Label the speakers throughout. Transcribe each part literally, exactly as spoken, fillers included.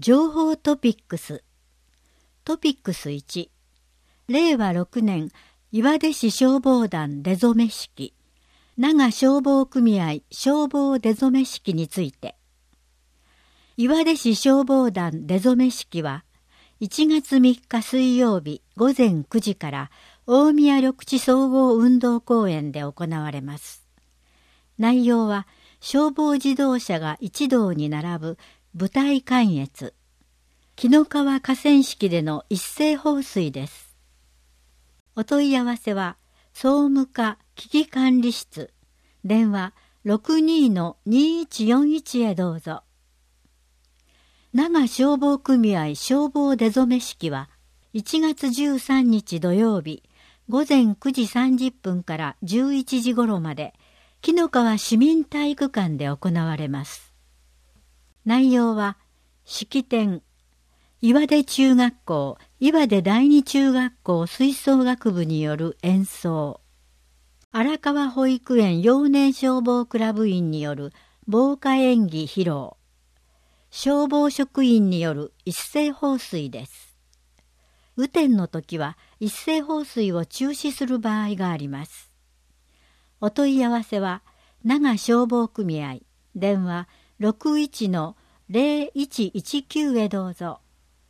Speaker 1: 情報トピックス。トピックスいち。れいわろくねん岩出市消防団出初め式、長消防組合消防出初め式について。岩出市消防団出初め式はいちがつみっか水曜日ごぜんくじから大宮緑地総合運動公園で行われます。内容は消防自動車が一堂に並ぶ部隊観閲、紀の川河川敷での一斉放水です。お問い合わせは総務課危機管理室、電話 ろくにーにいちよんいち へどうぞ。長消防組合消防出初め式はいちがつじゅうさんにち土曜日ごぜんくじさんじゅっぷんからじゅういちじ頃まで紀の川市民体育館で行われます。内容は式典、岩出中学校岩出第二中学校吹奏楽部による演奏、荒川保育園幼年消防クラブ員による防火演技披露、消防職員による一斉放水です。雨天の時は一斉放水を中止する場合があります。お問い合わせは長消防組合、電話 ろくいちのぜろいちいちきゅう へどうぞ。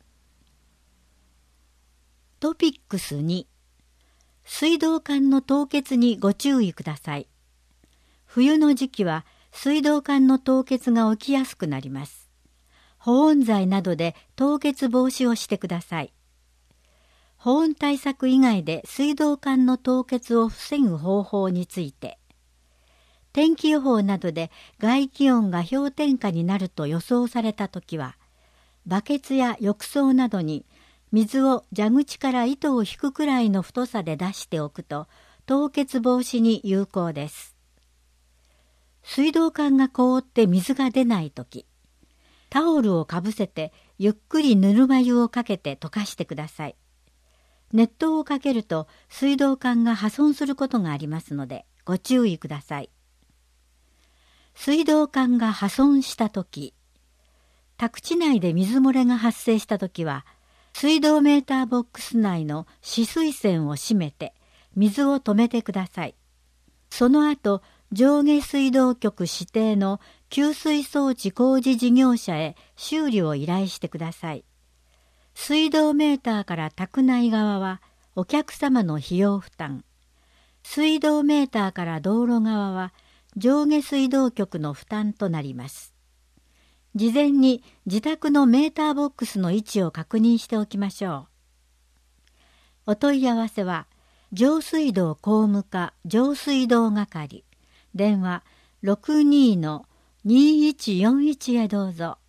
Speaker 1: トピックスに。水道管の凍結にご注意ください。冬の時期は水道管の凍結が起きやすくなります。保温剤などで凍結防止をしてください。保温対策以外で水道管の凍結を防ぐ方法について、天気予報などで外気温が氷点下になると予想されたときは、バケツや浴槽などに水を蛇口から糸を引くくらいの太さで出しておくと凍結防止に有効です。水道管が凍って水が出ないとき、タオルをかぶせてゆっくりぬるま湯をかけて溶かしてください。熱湯をかけると水道管が破損することがありますのでご注意ください。水道管が破損したとき、宅地内で水漏れが発生したときは、水道メーターボックス内の止水栓を閉めて水を止めてください。その後、上下水道局指定の給水装置工事事業者へ修理を依頼してください。水道メーターから宅内側はお客様の費用負担、水道メーターから道路側は上下水道局の負担となります。事前に自宅のメーターボックスの位置を確認しておきましょう。お問い合わせは上水道工務課上水道係、電話 ろくにーのにいちよんいち へどうぞ。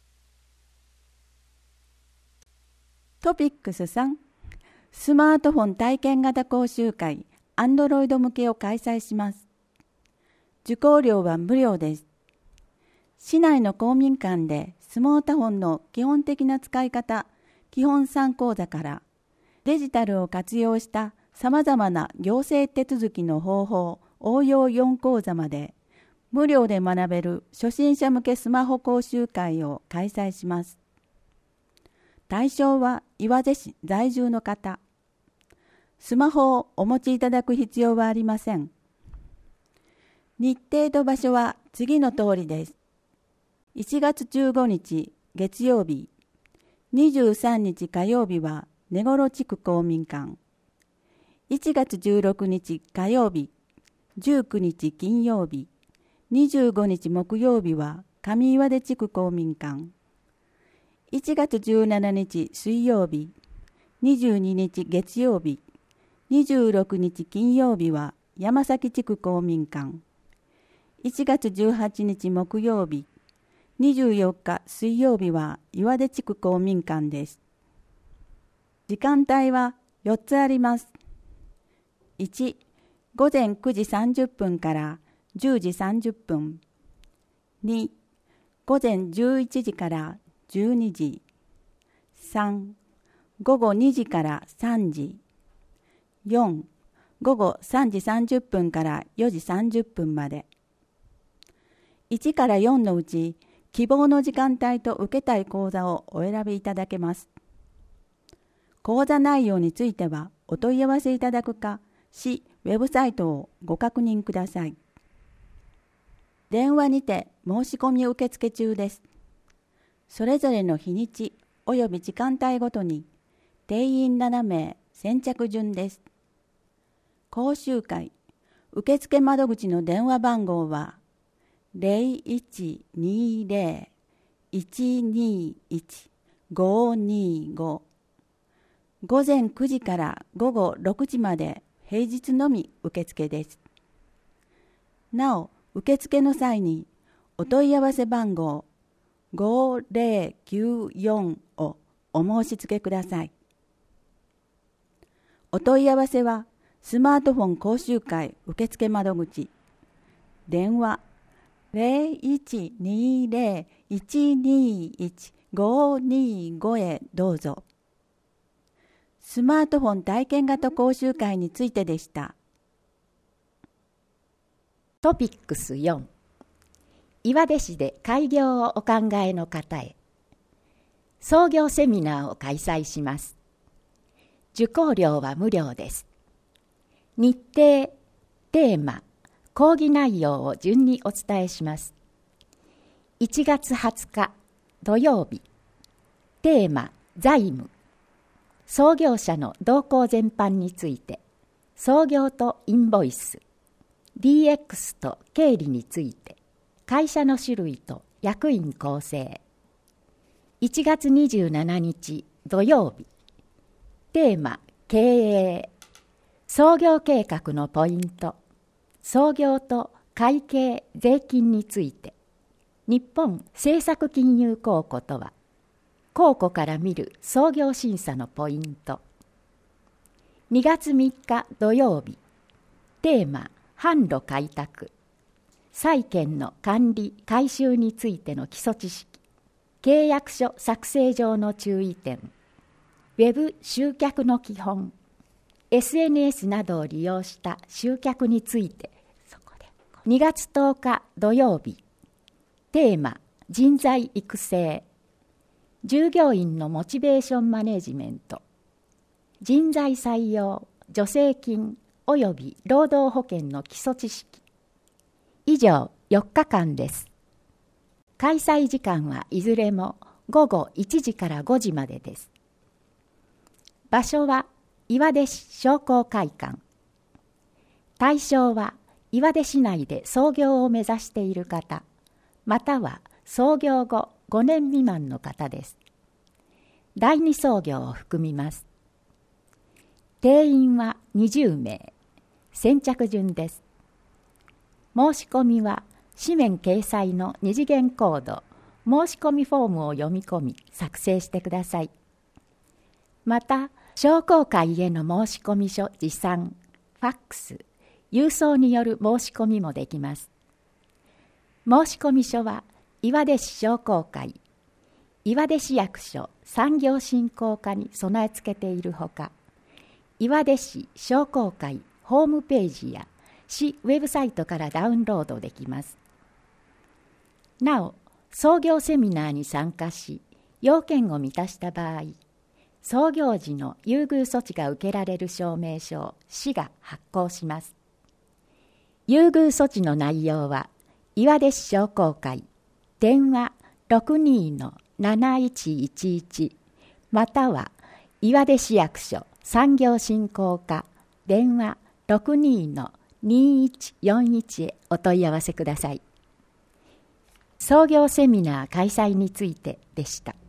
Speaker 2: トピックスさん、スマートフォン体験型講習会 Android 向けを開催します。受講料は無料です。市内の公民館でスマートフォンの基本的な使い方、基本参考座からデジタルを活用したさまざまな行政手続きの方法、応用よん講座まで無料で学べる初心者向けスマホ講習会を開催します。対象は岩出市在住の方。スマホをお持ちいただく必要はありません。日程と場所は次の通りです。いちがつじゅうごにち月曜日、にじゅうさんにち火曜日は根頃地区公民館。いちがつじゅうろくにち火曜日、じゅうくにち金曜日、にじゅうごにち木曜日は上岩出地区公民館。いちがつじゅうしちにち水曜日、にじゅうににち月曜日、にじゅうろくにち金曜日は山崎地区公民館。いちがつじゅうはちにち木曜日、にじゅうよっか水曜日は岩出地区公民館です。時間帯はよっつあります。いち、ごぜんくじさんじゅっぷんからじゅうじさんじゅっぷん。に、ごぜんじゅういちじからじゅうにじ。さん、ごごにじからさんじ。よん、ごごさんじさんじゅっぷんからよじさんじゅっぷんまで。いちからよんのうち希望の時間帯と受けたい講座をお選びいただけます。講座内容についてはお問い合わせいただくか、市ウェブサイトをご確認ください。電話にて申し込み受付中です。それぞれの日にちおよび時間帯ごとに定員ななめい先着順です。講習会受付窓口の電話番号は ゼロいちにゼロ いちにいち ごにご、午前くじから午後ろくじまで平日のみ受付です。なお、受付の際にお問い合わせ番号ごゼロきゅうよんをお申し付けください。お問い合わせはスマートフォン講習会受付窓口、電話ゼロいちにゼロ いちにいち ごにごへどうぞ。スマートフォン体験型講習会についてでした。
Speaker 3: トピックスよん、岩出市で開業をお考えの方へ、創業セミナーを開催します。受講料は無料です。日程、テーマ、講義内容を順にお伝えします。いちがつはつか土曜日、テーマ、財務、創業者の動向全般について、創業とインボイス、ディーエックス と経理について、会社の種類と役員構成。いちがつにじゅうしちにち土曜日、テーマ、経営、創業計画のポイント、創業と会計・税金について、日本政策金融公庫とは、公庫から見る創業審査のポイント。にがつみっか土曜日、テーマ、販路開拓、債券の管理・回収についての基礎知識、契約書作成上の注意点、ウェブ集客の基本、エスエヌエス などを利用した集客について、そこでにがつとおか土曜日、テーマ、人材育成、従業員のモチベーションマネジメント、人材採用、助成金および労働保険の基礎知識。以上よっかかんです。開催時間はいずれもごごいちじからごじまでです。場所は岩出市商工会館。対象は岩出市内で創業を目指している方、または創業後ごねん未満の方です。第二創業を含みます。定員はにじゅうめい、先着順です。申し込みは紙面掲載の二次元コード、申し込みフォームを読み込み作成してください。また、商工会への申し込み書持参、ファックス、郵送による申し込みもできます。申し込み書は岩出市商工会、岩出市役所産業振興課に備え付けているほか、岩出市商工会ホームページや市ウェブサイトからダウンロードできます。なお、創業セミナーに参加し、要件を満たした場合、創業時の優遇措置が受けられる証明書を市が発行します。優遇措置の内容は、岩出市商工会、電話 ろくにーのなないちいちいち または岩出市役所産業振興課電話 ろくにーのにいちよんいち へお問い合わせください。創業セミナー開催についてでした。